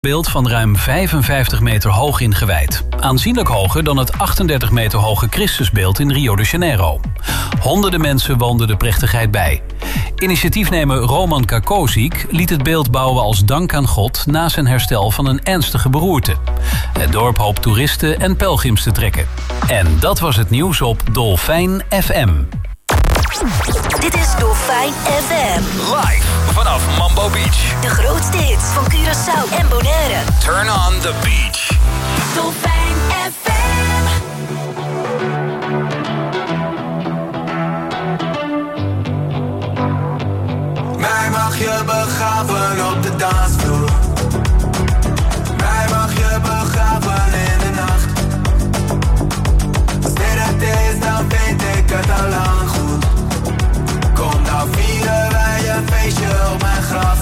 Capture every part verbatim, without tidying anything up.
Beeld van ruim vijfenvijftig meter hoog ingewijd. Aanzienlijk hoger dan het achtendertig meter hoge Christusbeeld in Rio de Janeiro. Honderden mensen woonden de plechtigheid bij. Initiatiefnemer Roman Kakoziek liet het beeld bouwen als dank aan God na zijn herstel van een ernstige beroerte. Het dorp hoopt toeristen en pelgrims te trekken. En dat was het nieuws op Dolfijn F M. Dit is Dolfijn F M. Live vanaf Mambo Beach. De grootste hits van Curaçao en Bonaire. Turn on the beach. Dolfijn F M. Mij mag je begraven op de dansvloer. Mij mag je begraven in de nacht. Als dit het is, dan weet ik het al lang goed. Kom nou vieren wij een feestje op mijn graf.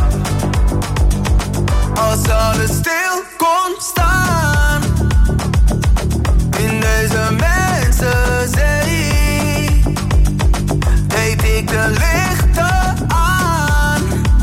Als alles stil komt staan in deze mensenzee, deed ik de lichten aan,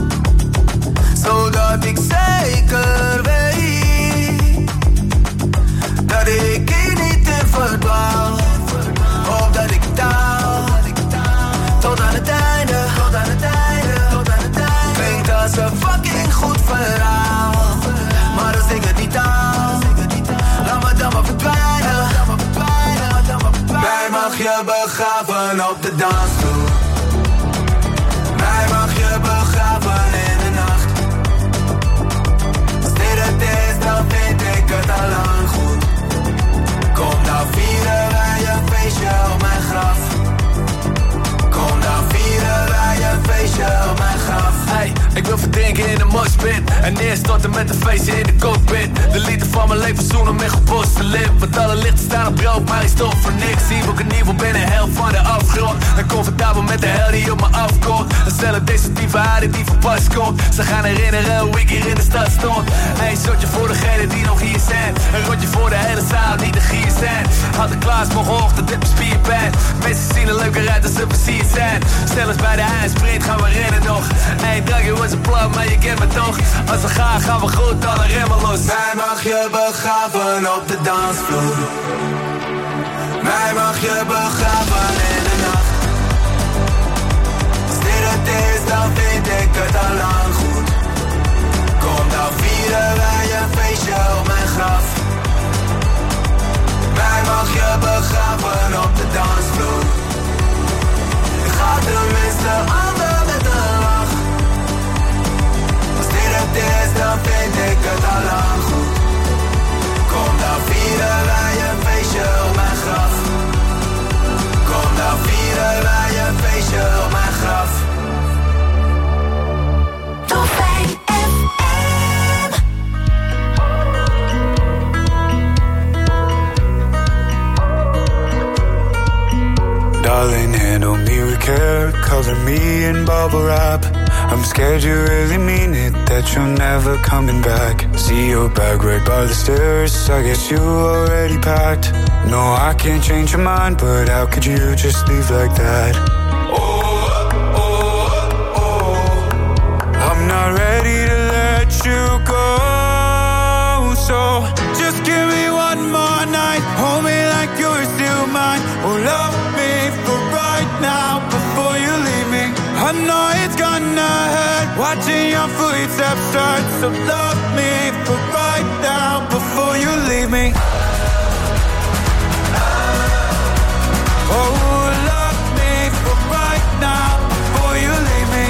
zodat ik zeker weet dat ik hier niet in verdwaal, of dat ik daal tot aan het einde, tot aan het einde, tot aan het einde. Klinkt als een fucking goed verhaal, maar als ik het niet haal, laat me dan maar verdwijnen. Mij mag je begraven op de dansvloer. Mij mag je begraven in de nacht. Als dit het is, dan weet ik het al lang goed. Kom nou vieren wij een feestje op mijn graf. Kom nou vieren wij een feestje op mijn graf. Hey, ik wil verdrinken in de moshpit en neerstorten met een feestje in de cockpit. De liefde van mijn leven zoenen met geposte lip. Want alle lichten staan op rood, maar ik stop voor niks. Zie ik in ieder ben een hel van de afgrond. En comfortabel met de hel die op me afkomt. En zelf destructieve aarde die van pas komt. Ze gaan herinneren hoe ik hier in de stad stond. Een shotje voor degenen die nog hier zijn. Een rondje voor de hele zaal die de gier zijn. Had de klaas morgenochtend dit mijn spierpijn. Mensen zien er leuker uit als ze versierd zijn. Stel eens bij de eindsprint, gaan we rennen nog. Eén dragje was een plan, maar je kent me toch. Als we gaan, gaan we goed, dan een remmen los. Mij mag je begraven op de dansvloer. Mij mag je begraven in de nacht. Als dit het is, dan weet ik het al lang goed. Kom nou vieren wij een feestje op mijn graf. Mij mag je begraven op de dansvloer. Ik ga tenminste ander met een lach. Als dit het is, dan vind ik het al lang goed. Kom dan vieren wij een feestje op mijn graf. Kom dan vieren wij een feestje op mijn graf. Dolfijn F M. Darling, handle me with care, color me in bubble wrap. I'm scared you really mean it, that you're never coming back. See your bag right by the stairs, I guess you already packed. No, I can't change your mind, but how could you just leave like that? Oh, oh, oh, I'm not ready to let you go. So just give me one more night, hold me like you're still mine. Oh, love me for right now before you leave me. I know it's gonna hurt, watching your footsteps start. So love me for right now before you leave me. Oh, love me for right now before you leave me.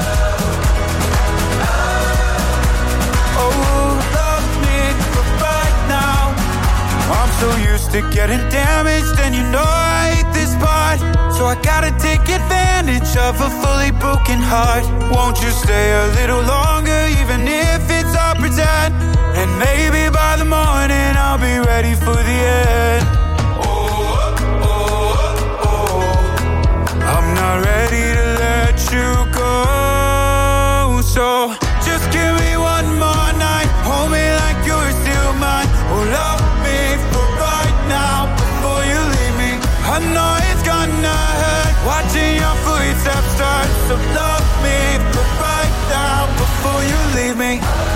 Oh, love me for right now. I'm so used to getting damaged, and you know I hate this part. So I gotta take advantage of a fully broken heart. Won't you stay a little longer, even if it's all pretend? And maybe by the morning I'll be ready for the end. Oh, oh, oh, oh. I'm not ready to let you go. So just give me one more night, hold me like you're still mine. Oh, love me for right now before you leave me. I know it's gonna hurt, watching your footsteps start. So love me for right now before you leave me.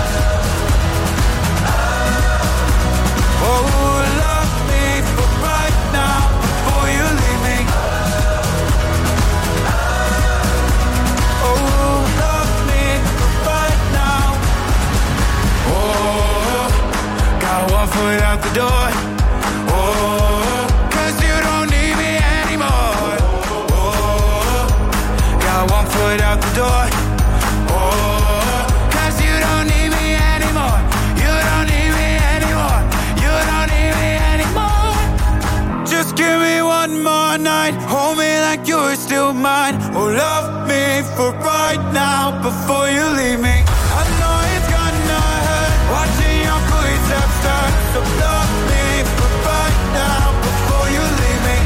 got one foot out the door. Oh, cause you don't need me anymore. Oh, got one foot out the door. Oh, cause you don't need me anymore. You don't need me anymore. You don't need me anymore. Just give me one more night. Hold me like you're still mine. Oh, love me for right now before you leave me. I know it's gonna hurt watching your footsteps turn. So love me for right now before you leave me.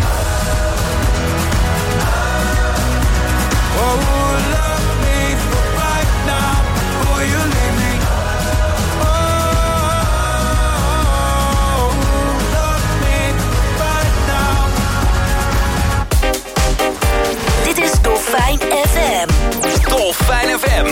Oh, love me for right now before you leave me. Oh, love me for right now. Dit is Dolfijn F M. Dolfijn F M.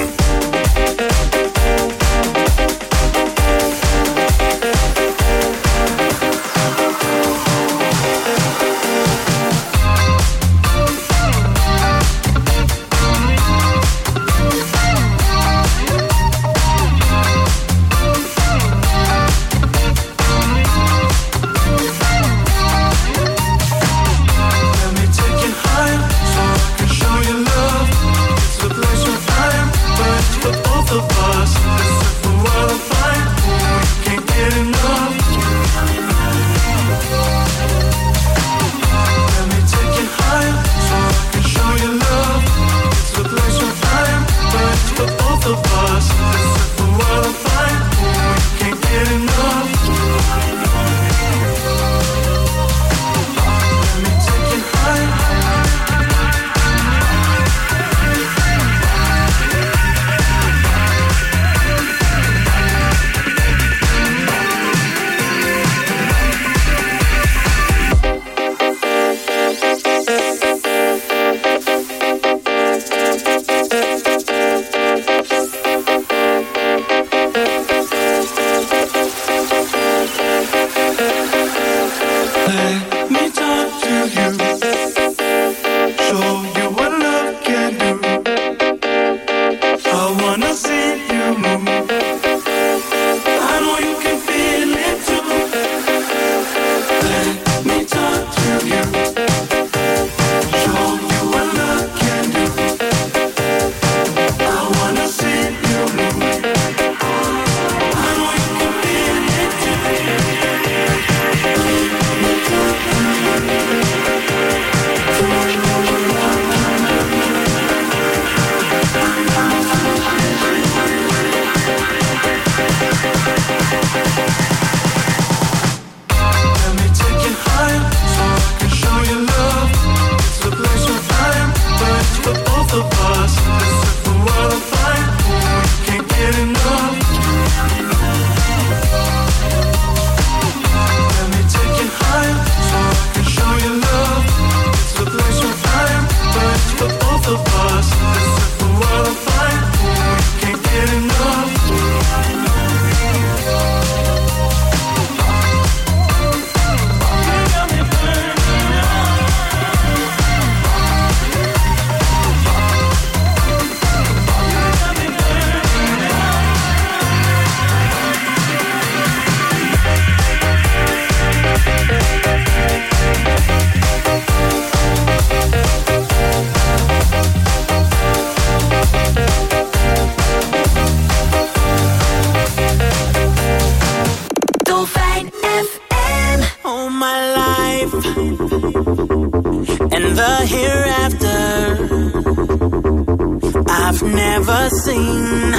I've never seen,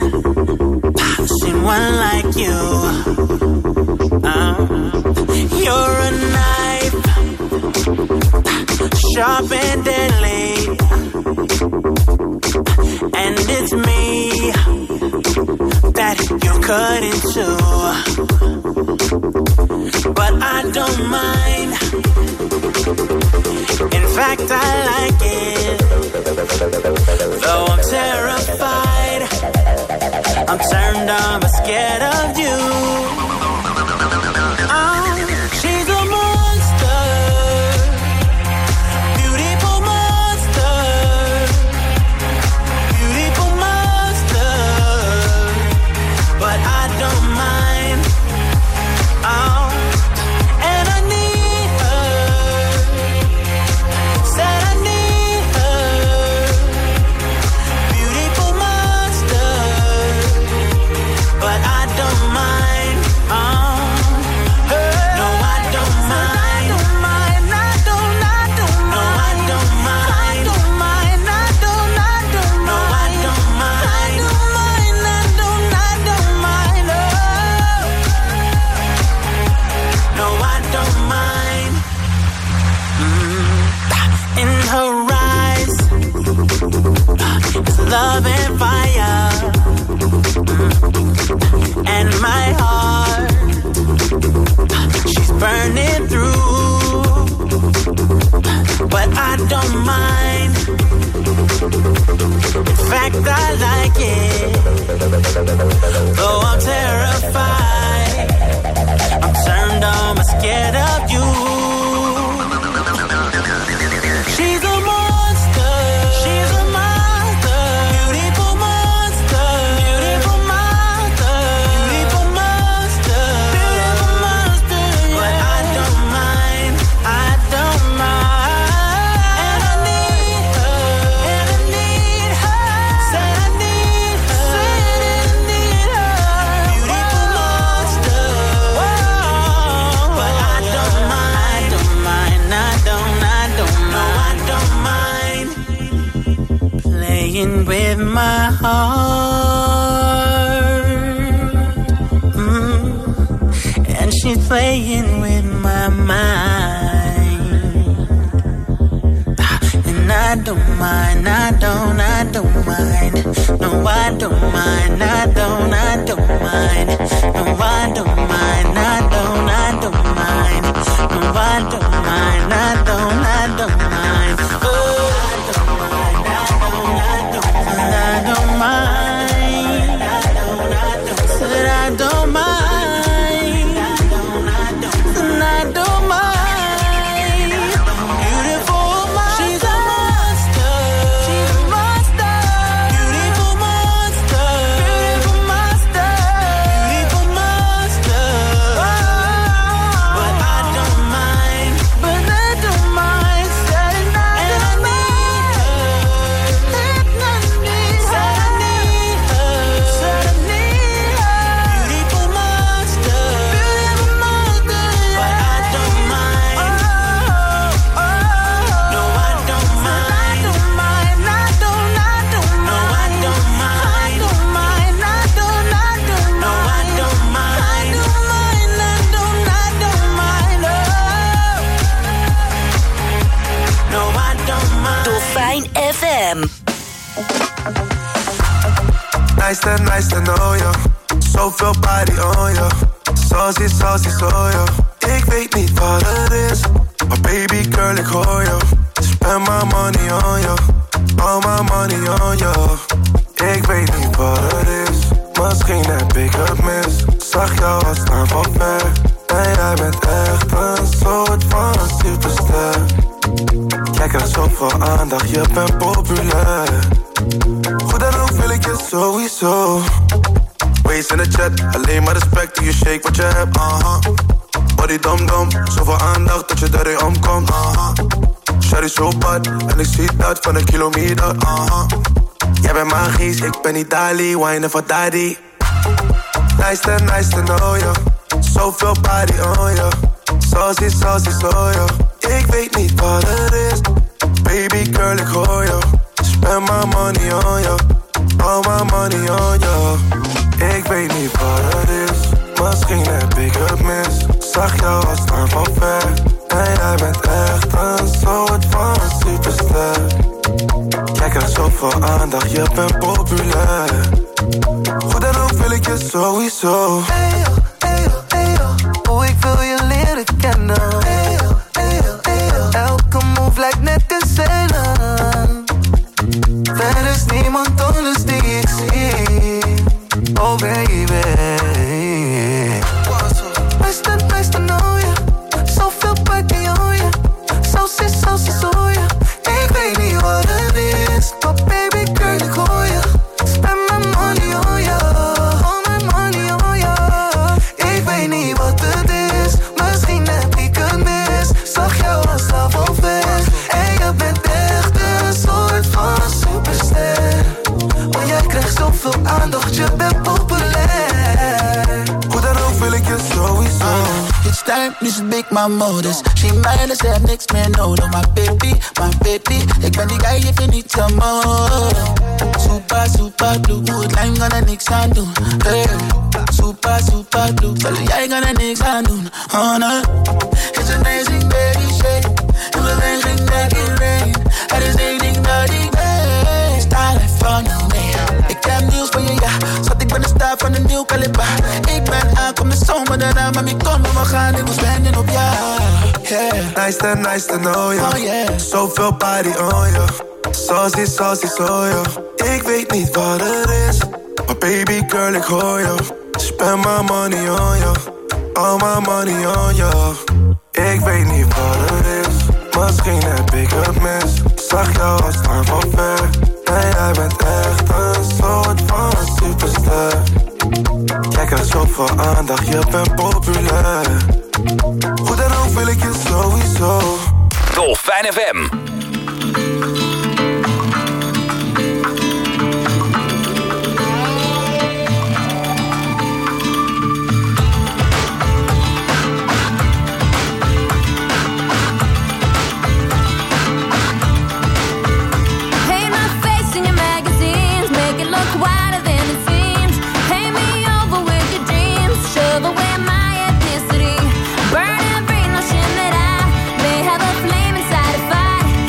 seen one like you. Uh, you're a knife, sharp and deadly, and it's me that you cut into. But I don't mind. In fact, I like it. Though I'm terrified, I'm turned on but scared of you. Oh, she's a monster, beautiful monster, beautiful monster. But I don't mind. fact, I like it. Though I'm terrified, I'm turned on, I'm scared of you. She's a monster. She's a monster. Beautiful monster. Beautiful monster. Beautiful monster. Beautiful monster. But I don't mind. I don't mind. And I need her. And I need her. Said I need her. Said I need her. Beautiful monster. Whoa. But I don't mind. Don't mind. I don't. I don't. No, I don't mind playing with my heart. Mm. And she's playing with my mind. And I don't mind, I don't, I don't mind. No, I don't mind, I don't, I don't mind. No, I don't mind, I don't, I don't mind. No, I don't mind, I don't, I don't mind. Oh, I don't mind, I don't, I don't mind. I don't mind, I don't, I don't. Said I don't mind, I don't, I don't. And I don't mind. Beautiful monster. She's a monster. She's a monster. Beautiful monster. Beautiful monster. Beautiful monster. But I don't mind. But I don't mind. Said I don't mind. Said I need her. Said I need her. Said I need her. Beautiful monster. Beautiful monster. But I don't mind. Oh, oh. No, I don't mind. I don't mind. I don't. I don't. No, I don't mind. I don't mind. I don't. I don't. No, I don't mind. I don't mind. I don't. I don't mind. Oh. No, I don't mind. Dolfijn F M. Nice to, nice to know you. Zoveel body on you. Saucy, saucy, so you. Ik weet niet wat het is, maar baby girl, ik hoor je. Spend my money on you. All my money on you. Ik weet niet wat het is, misschien heb ik het mis. Zag jou al staan van ver. En jij bent echt een soort van superster. Jij krijgt zoveel aandacht, je bent populair. Goed dan ook wil ik je sowieso. Waist in de chat, alleen maar respect toen je shake wat je hebt, aha. Body dom dom, zoveel aandacht dat je erin omkomt, aha. Shawty zo bad, en ik zie dat van een kilometer, aha. Jij bent magisch, ik ben niet Dali, whinen voor daddy. Nice to, nice to know you. Zoveel body on you. Saucy, saucy, so you. Ik weet niet wat het is, baby girl, ik hoor je. Spend my money on you. All my money on you. Ik weet niet wat het is, misschien heb ik het mis. Zag jou al staan van ver. En jij bent echt een soort van superster. Jij krijgt zoveel aandacht, je bent populair. Goed dan ook wil ik je sowieso. Eyo, eyo, eyo. Oh, ik wil je leren kennen. Eyo, eyo, eyo. Elke move lijkt net een scène. Er is niemand anders die ik zie. Oh baby. Nice to, nice to know you. Zoveel party on you. Saucy, saucy, so you. Ik weet niet wat het is, maar baby girl, ik hoor je. Spend my money on you. All my money on you. Ik weet niet wat het is, misschien heb ik het mis. Zag jou al staan van ver. En je bent echt een soort van superster. Want jij krijgt zoveel aandacht, je bent populair. Hoe dan ook wil ik je sowieso. It's time, nu zit big my modus. She mijne, ze heeft niks meer nodig. My baby, my baby. Ik ben die guy, je vindt niet zo mooi. Super, super blue. Goed lijn, kan er niks aan doen. Hey. Super, super blue. Zullen jij kan er niks aan doen. Oh no. It's amazing baby shake. In beweging, make it rain. Er is één ding dat ik weet. Style van je mee. Ik heb nieuws voor je, ja. Schat, ik ben de star van een nieuw kaliber. Ik ben aankom de zomer daarna, maar ik kom, we gaan, ik moet spenden op jou. Yeah. Nice to, nice to know you. Oh yeah. Zoveel body on you. Saucy, saucy, soja. Ik weet niet wat het is, maar baby girl, ik hoor je. Spend my money on you, all my money on you. Ik weet niet wat het is, misschien heb ik het mis. Zag jou al staan van ver, en jij bent echt een soort van superster. Jij krijgt zoveel aandacht, je bent populair. Hoe dan ook wil ik je sowieso. Dolfijn F M. Burn every notion that I may have a flame inside a fight.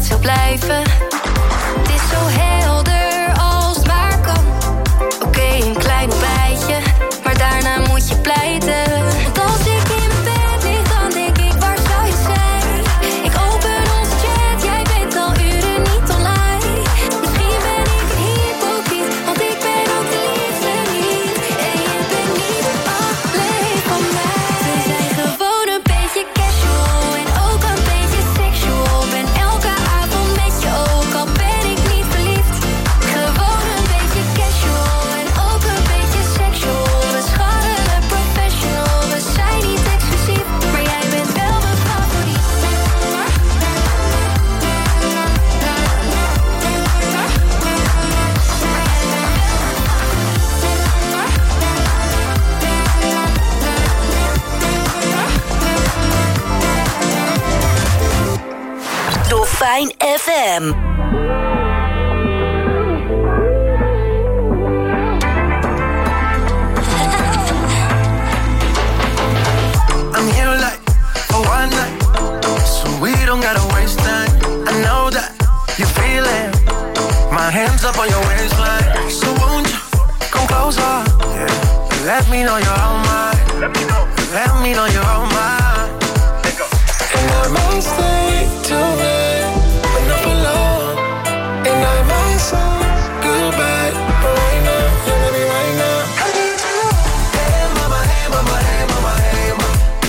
dat zou blijven. Het is zo helder als het maar kan. Oké, okay, een klein ontbijtje, maar daarna moet je pleiten. Want als ik in mijn bed lig, dan denk ik, waar zou je zijn? Ik open onze chat, jij bent al uren niet online. Misschien ben ik een hypocriet, want ik ben ook de liefste niet. En je bent niet alleen van mij. We zijn gewoon een beetje casual en ook een beetje sexual. Ben elke avond met je, ook al ben ik niet verliefd. Gewoon een beetje casual en ook een beetje sexual. We scharrelen professional, we zijn niet exclusief, maar jij bent wel mijn favoriet. Dolfijn F M. I'm here like for one night, so we don't gotta waste time. I know that you feel it. My hands up on your waistline, so won't you come closer? Yeah. Let me know you're on mine. Let me know. Let me know you're on mine. Let go. And I might stay till then, but not for long. And I might say goodbye, but right now, yeah, baby, right now. Hey mama, hey mama, hey mama, hey mama.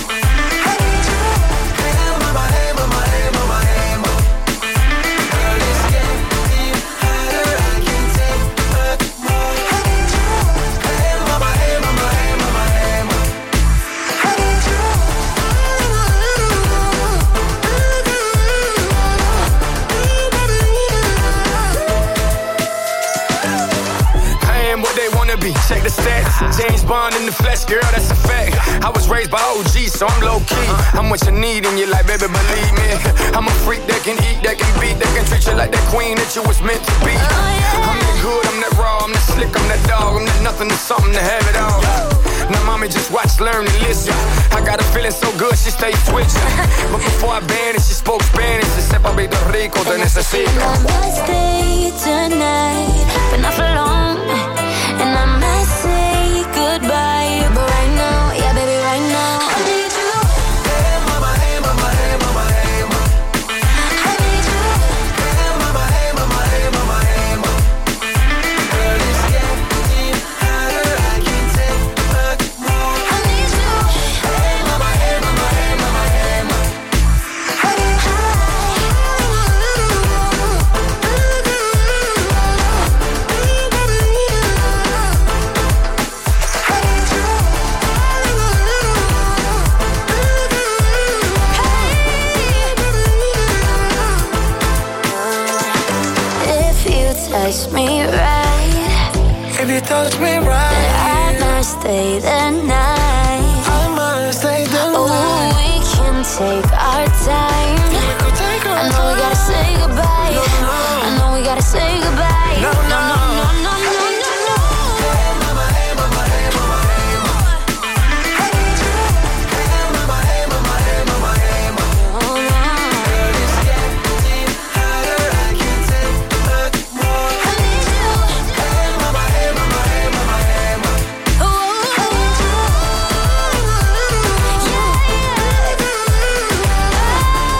Check the stats, James Bond in the flesh, girl, that's a fact. I was raised by O G, so I'm low-key. I'm what you need in your life, baby, believe me. I'm a freak that can eat, that can beat, that can treat you like that queen that you was meant to be. I'm that good, I'm that raw, I'm that slick, I'm that dog, I'm that nothing to something to have it all. Now mommy just watch, learn, and listen. I got her feeling so good, she stay twitching. But before I vanished, she spoke Spanish. And said, Papito Rico, te necesito. I might stay tonight, but not for long. And I might say goodbye, but right now, yeah, baby, right now, I need you. Hey mama, hey mama, hey mama, hey mama. I need you. Hey mama, hey mama, hey mama, hey mama. Girl, it's getting hotter, I can't take much more. I need you. Hey mama, hey mama, hey mama, hey mama. Touch me right. If you touch me right, I might stay the night. I might stay the night. Oh, we can take our time. Yeah, we could take our I know we gotta say goodbye. No, no. I know we gotta say goodbye. No, no, no, no, no, no, no, no. Hey mama, hey mama, hey mama, hey mama. Hey mama, hey mama, hey mama, hey mama. Oh, no. Girl, it's getting hotter, I can't take much more. I need you. Hey mama, hey mama, hey mama, hey mama. Oh, yeah, yeah.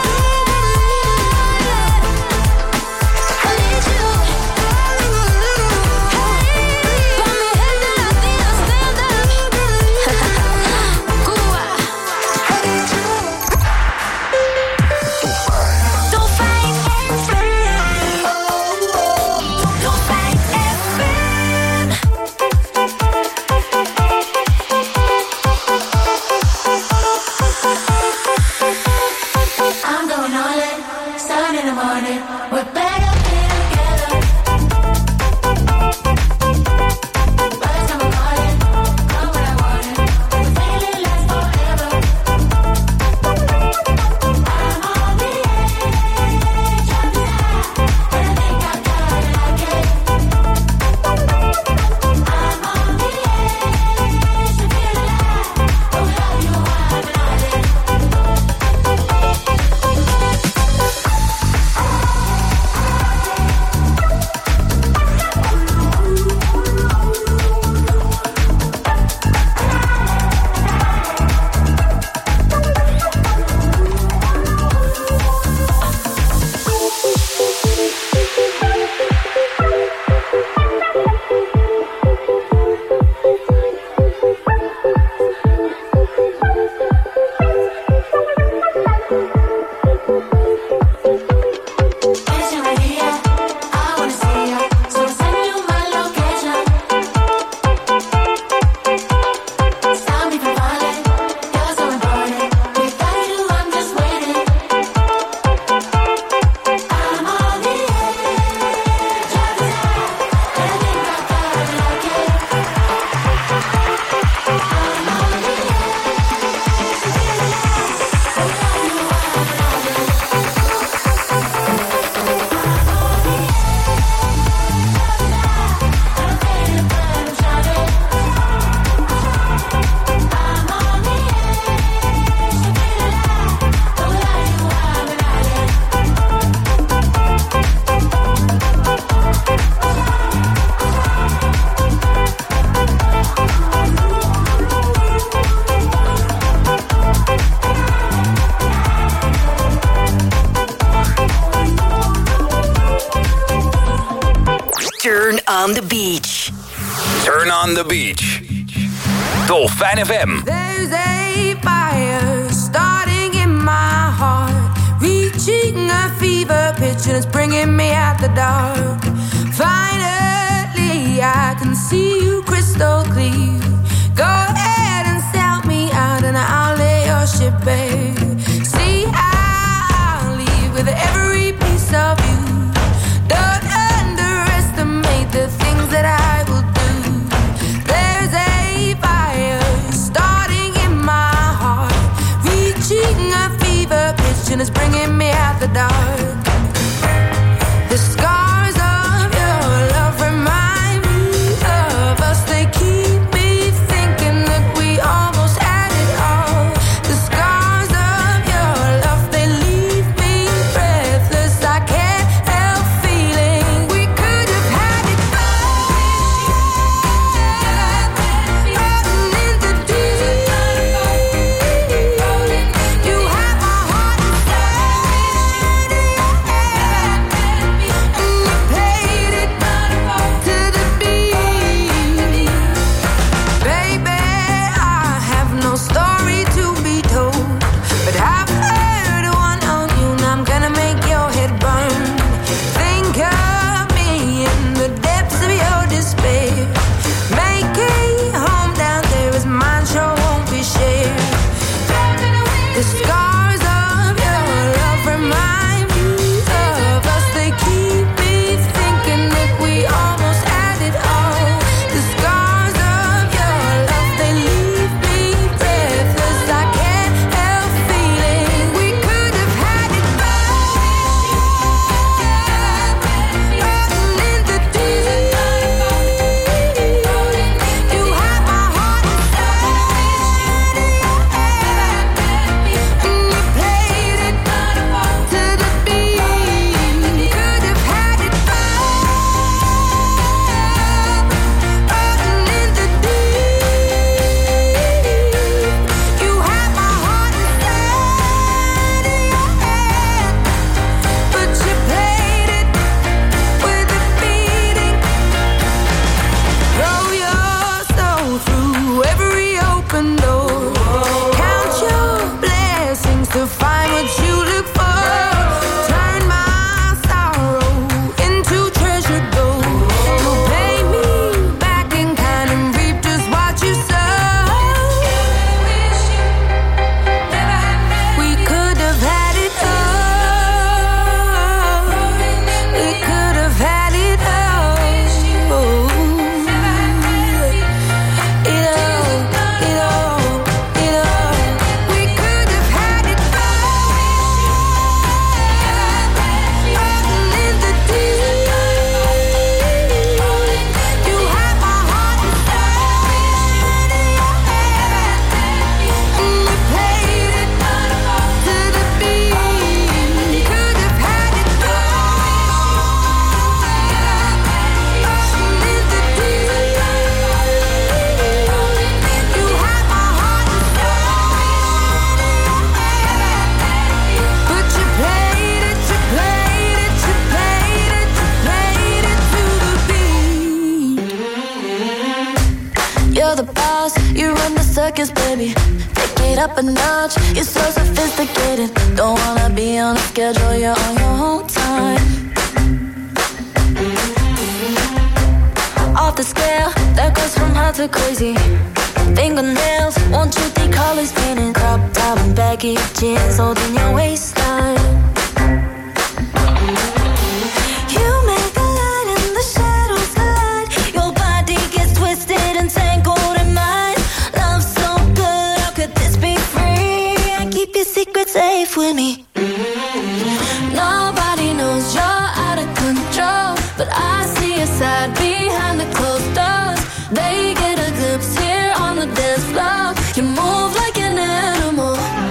on the beach. Turn on the beach. Dolfijn F M. There's a fire starting in my heart, reaching a fever pitch and it's bringing me out the dark. Finally, I can see you crystal clear. Go ahead and sell me out and I'll lay your ship bare. See, I'll leave with every piece of you. Don't underestimate the things that I will do. There's a fire starting in my heart, reaching a fever pitch and it's bringing me out the dark. The scars of your love remind me of us. They keep me thinking that we almost had it all. The scars of your love, they leave me breathless. I can't help feeling we could have had it all. Rotten in the deep. You have my heart inside, and you played it to the beat. Baby, I have no story to be told, but I've heard one on you and I'm gonna make your head burn. Think of me in the depths of your despair. Make a home down there as mine sure won't be shared. The scars of your love remind me of us. They keep me thinking that we almost had it all. The scars of your love, they leave me breathless. I can't help feeling we could have had it all. Rotten in the deep. You have my heart inside, and you played it to the beat. Could have had it all. Rotten in the deep. You have my heart inside of your hand, but you played it with a beating. Throw your soul through every open door. Count your blessings to find what you look for. Turn my sorrow into treasure gold. You'll pay me back in kind and reap just what you sow. We could have had it all. We could have had it all. It all, it all, it all. We could have had it all. Rotten in the deep. You have my heart inside of your hand, and you played it to the beat. Could have had it all. Rotten in the deep. You have my heart inside, but you played it, you played it, you played it, you played it to the beat. You're the boss, you run the circus, baby. Take it up a notch, you're so sophisticated. Don't wanna be on a schedule, you're on your own time. Off the scale, that goes from hot to crazy. Fingernails, one, two, three colors painted. Crop top and baggy jeans holding your waistline. You make the light and the shadows collide. Your body gets twisted and tangled in mine. Love so good, how could this be free? I keep your secret safe with me. Nobody knows you're out of control, but I see your side behind the closed doors. They get a glimpse here on the dance floor. You move like an animal.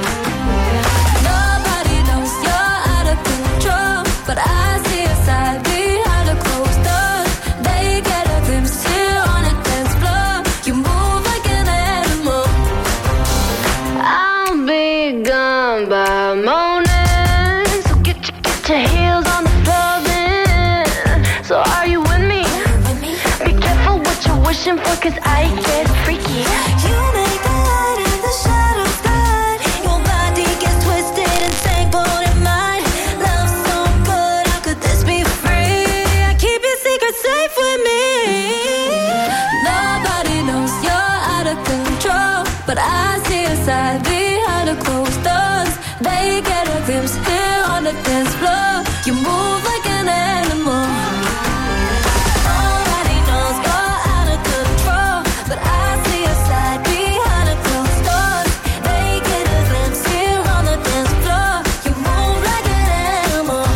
Nobody knows you're out of control, but I see your side behind the closed doors. They get a glimpse here on the dance floor. You move like an animal. I'll be gone by morning. 'cause I get freaky. You make the light in the shadows glide. Your body gets twisted and tangled in mine. Love so good, how could this be free? I keep your secret safe with me. Nobody knows you're out of control, but I see a side behind the closed doors. They get a glimpse here on the dance floor. You move like an animal. Nobody knows you're out of control, but I see a side behind the closed doors. They get a glimpse here on the dance floor. You move like an animal.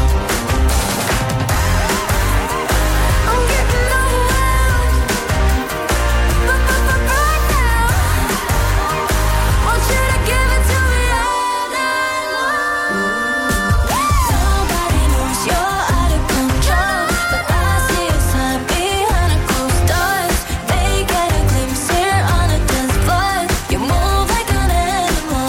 I'm getting overwhelmed, but, but, but right now, want you to give it to me all night long. Nobody knows you're out of control, but I see a sign behind the closed doors. They get a glimpse here on the dance floor. You move like an animal.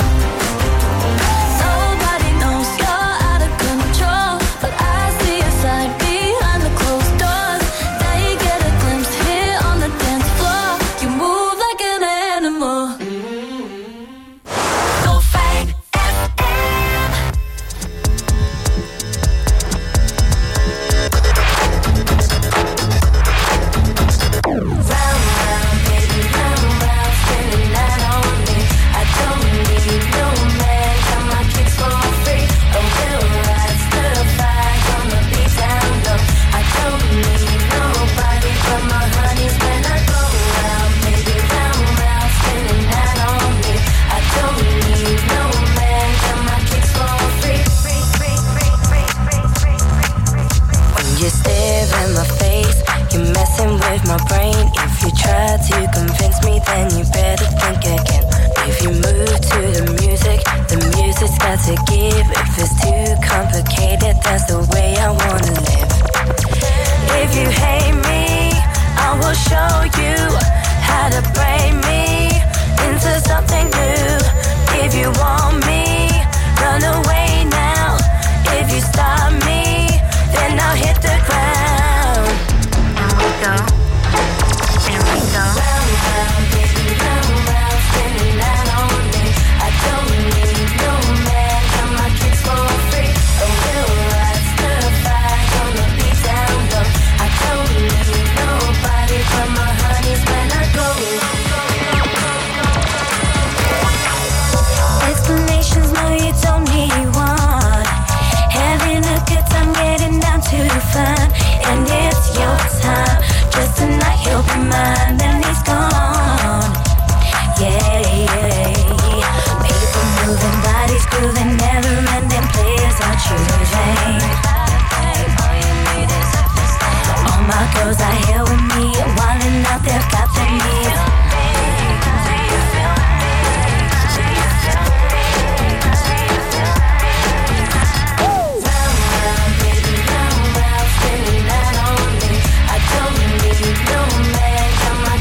Nobody knows you're out of control, but I see a sign behind the closed doors. They get a glimpse here on the dance floor. You move like an animal. Dolfijn F M. Round, round, baby, round, round, spinning that on me. I don't need no man, got my kicks for free. A real ride, certified, gonna be down low. I don't need nobody but my honeys when I go round, baby, round, round, spinning that on me. I don't need no man, got my kicks for free. When you stare in my face, you're messing with my brain. If you try to convince me, then you better think again. If you move to the music, the music's got to give. If it's too complicated, that's the way I wanna live. If you hate me, I will show you how to break me into something new. If you want me, run away now. If you stop me, then I'll hit the ground. And we go, and we go. Round, round, baby, round, round, spinning that on me. I don't need no man, got my kicks for free. A real ride, certified, gonna be down low. I don't need nobody but my honeys when I go. Explanations, no, you don't need one. Having a good time, getting down to the fun. And it's your time, just tonight he'll be mine, then he's gone. Yeah, yeah. People moving, bodies grooving, never ending players are choosing. All my girls are here with me, wildin' out, they've got their needs. Round, round, baby, round, round, spinning that on me. I don't need no man, got my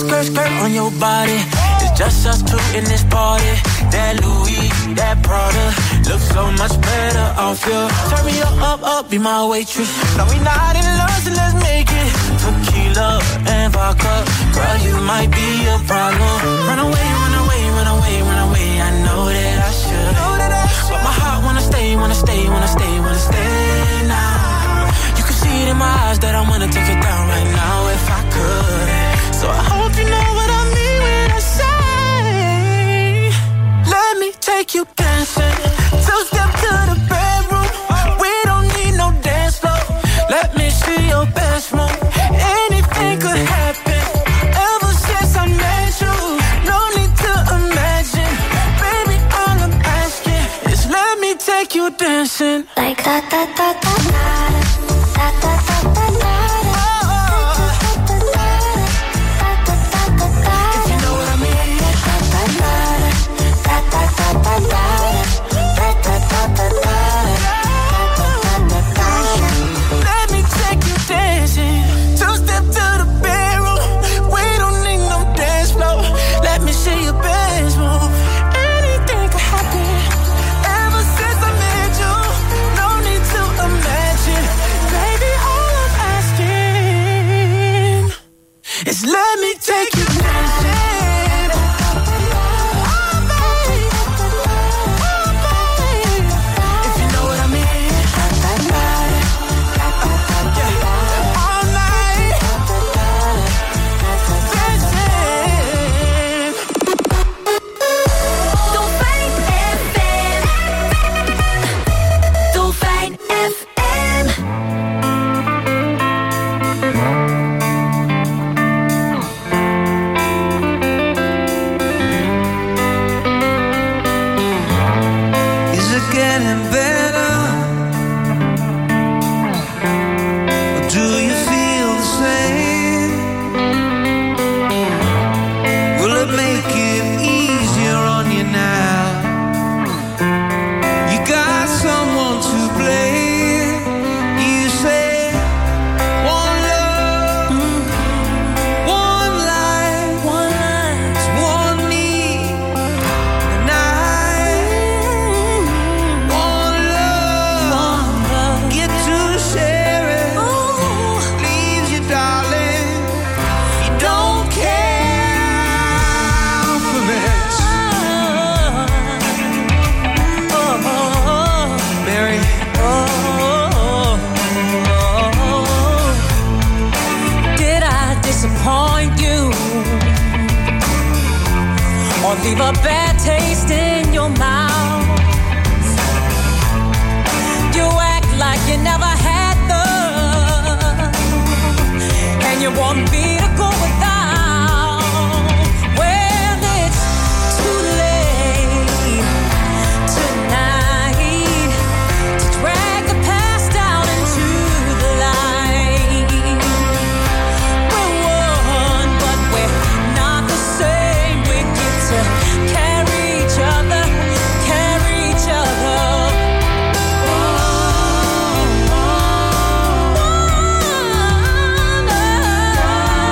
skirt, skirt on your body. It's just us two in this party. That Louis, that Prada, looks so much better off you. Turn me up, up, up, be my waitress. No, we not in love, so let's make it tequila and vodka. Girl, you might be a problem. Run away, run away, run away, run away. I know that I should, but my heart wanna stay, wanna stay, wanna stay, wanna stay now. You can see it in my eyes that I wanna take it down right now if I could. So I hope you know what I mean when I say, let me take you dancing. Two step to the bedroom. We don't need no dance floor. Let me see your best move. Anything could happen. Ever since I met you, no need to imagine. Baby, all I'm asking is let me take you dancing. Like that, that, that, that, that, that, that, that, that, that. Let me take you dancing. Two step to the bedroom. We don't need no dance floor. Let me see your best move. Anything could happen. Ever since I met you, no need to imagine. Baby, all I'm asking is let me take you dancing. Leave a bad taste in your mouth. You act like you never had love, and you want me to go without. Well, it's too late tonight to drag the past down into the light. We're one, but we're not the same. We get to carry each other, carry each other. Oh, oh, oh, oh.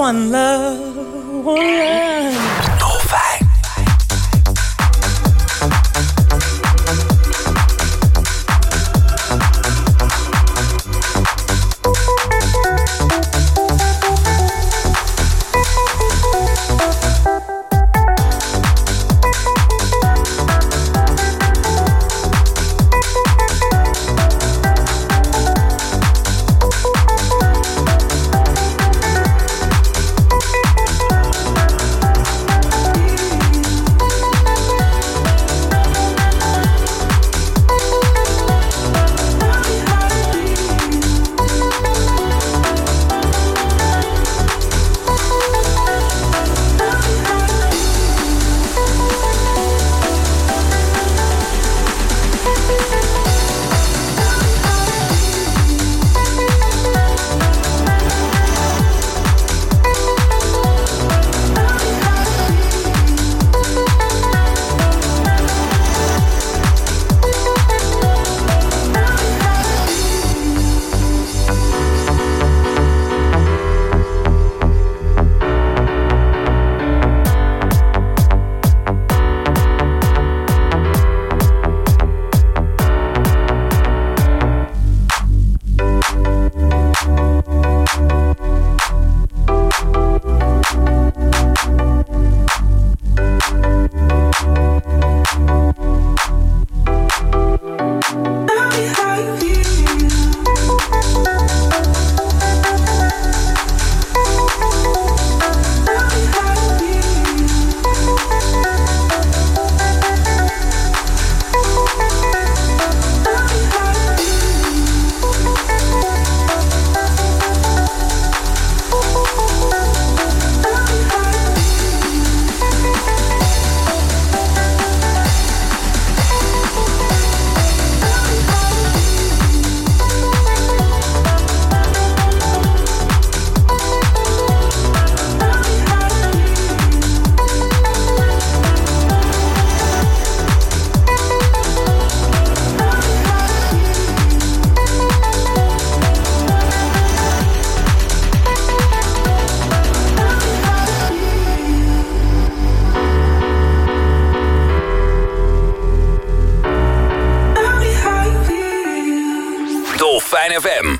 One love, one love. Dolfijn. Dolfijn F M.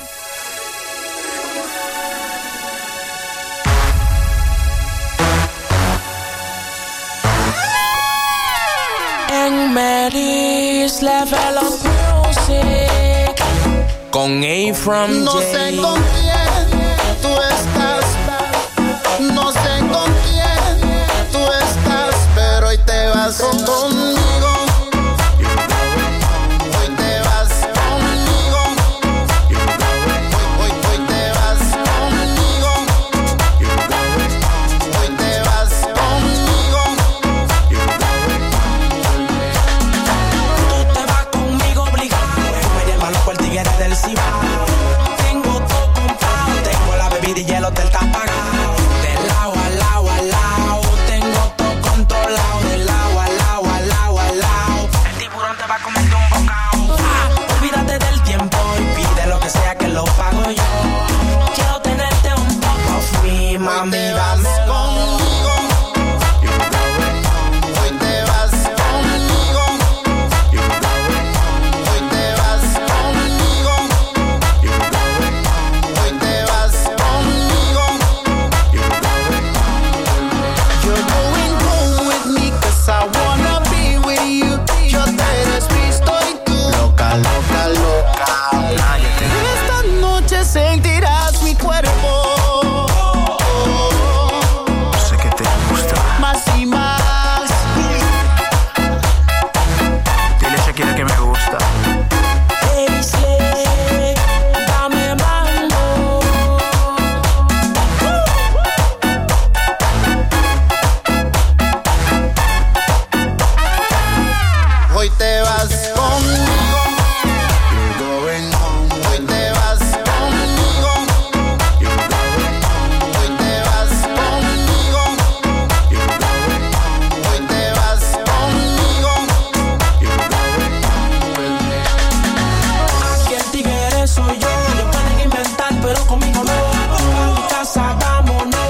En Mary's level of music con A from No J. sé con quién tú estás, no sé con quién tú estás, pero hoy te vas conmigo. Hoy te vas conmigo. Hoy, hoy, hoy te vas conmigo. Hoy te vas conmigo. Tú te vas conmigo obligado. Me llama loco el tigre del Cibao. Tengo todo comprado. Tengo la bebida y el hotel está pagado. Del lado al lado al lado. Tengo todo controlado. Del lado al lado al lado al lado. El tiburón te va a comer de un bocado. Ah, olvídate del tiempo y pide lo que sea que lo pago yo. Quiero tenerte un poco of me, mami, dame conmigo. Hoy te vas conmigo. Hoy te vas conmigo. Hoy te vas conmigo. You're going home with me 'cause I wanna be with you. Yo te despisto y tú loca, loca, loca. Esta noche sentirás mi cuerpo. Sé que te gusta. Más y más. Dile a Shakira que me gusta. Baby, slay, dame mambo. Hoy te vas conmigo. Hoy te vas conmigo. Hoy te vas conmigo. Hoy te vas conmigo. Aquí el tigre soy yo. Ellos pueden inventar, pero conmigo no. A mi casa vámonos.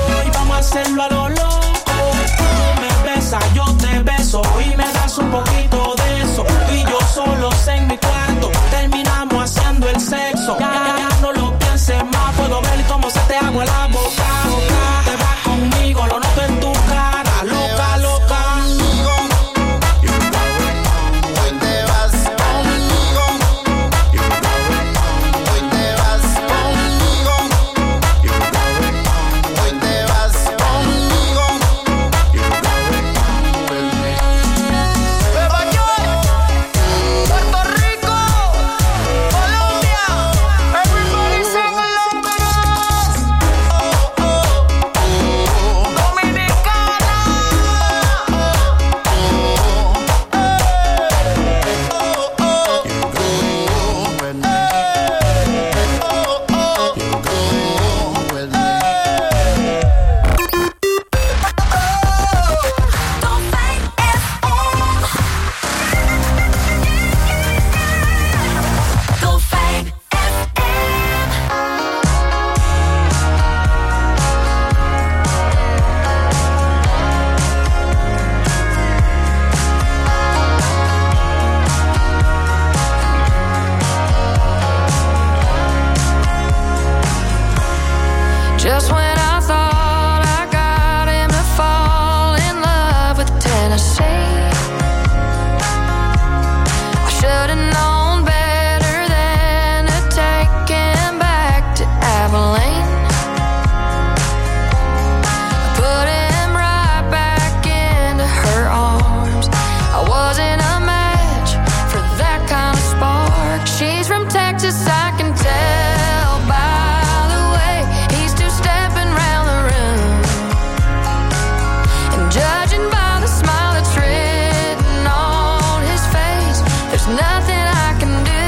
nothing I can do.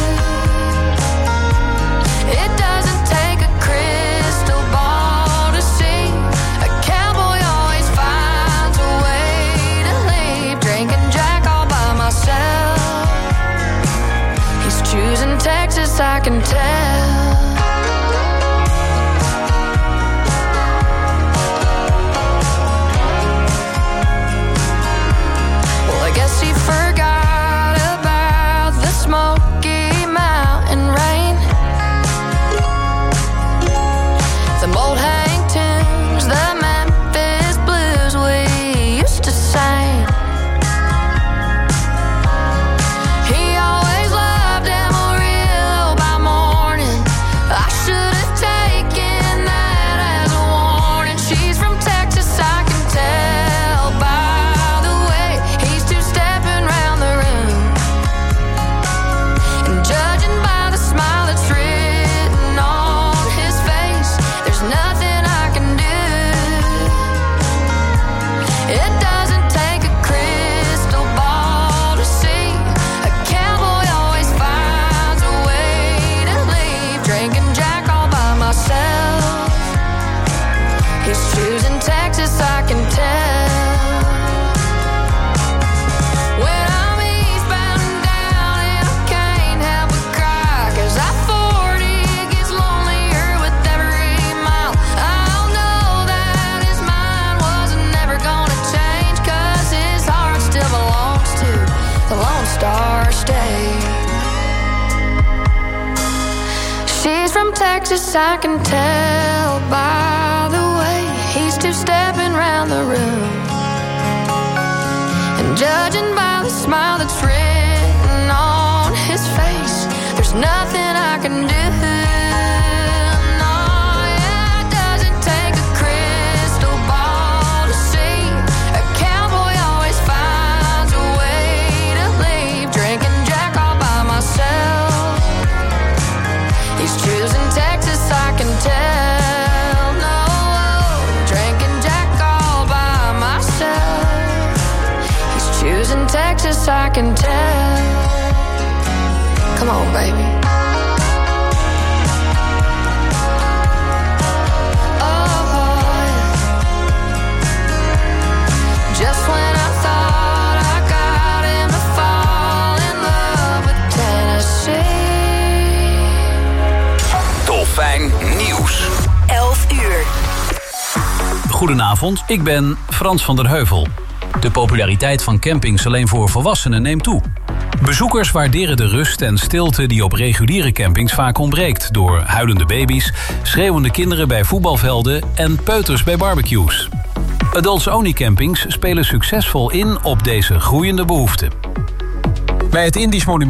It doesn't take a crystal ball to see. A cowboy always finds a way to leave. Drinking Jack all by myself. He's choosing Texas, I can tell. Well, I guess he forgot about the Smoky Mountain rain. The old hang tunes, the Memphis blues we used to sing. He always loved Amarillo by morning. I should have taken that as a warning. She's from Texas, I can tell by the way he's two-stepping round the room. And judging by the smile that's written on his face, there's nothing I can do. It doesn't take a crystal ball to see. A cowboy always finds a way to leave. Drinking Jack all by myself. He's choosing Texas, I can tell. When I'm eastbound and down and I can't help but cry, 'cause I forty gets lonelier with every mile. I'll know that his mind wasn't never gonna change, 'cause his heart still belongs to the Lone Star State. She's from Texas, I can tell by the way he's two-stepping round the room. And judging by the smile that's written on his face, there's nothing I can do. No, yeah, it doesn't take a crystal ball to see. A cowboy always finds a way to leave. Drinking Jack all by myself. He's choosing Texas, I can tell. No, drinking Jack all by myself. He's choosing Texas, I can tell. Come on, baby. Oh, just when I thought I got him to fall in love with Tennessee. Dolfijn Nieuws. elf uur. Goedenavond, ik ben Frans van der Heuvel. De populariteit van campings alleen voor volwassenen neemt toe. Bezoekers waarderen de rust en stilte die op reguliere campings vaak ontbreekt, door huilende baby's, schreeuwende kinderen bij voetbalvelden en peuters bij barbecues. Adults-only campings spelen succesvol in op deze groeiende behoefte. Bij het Indisch Monument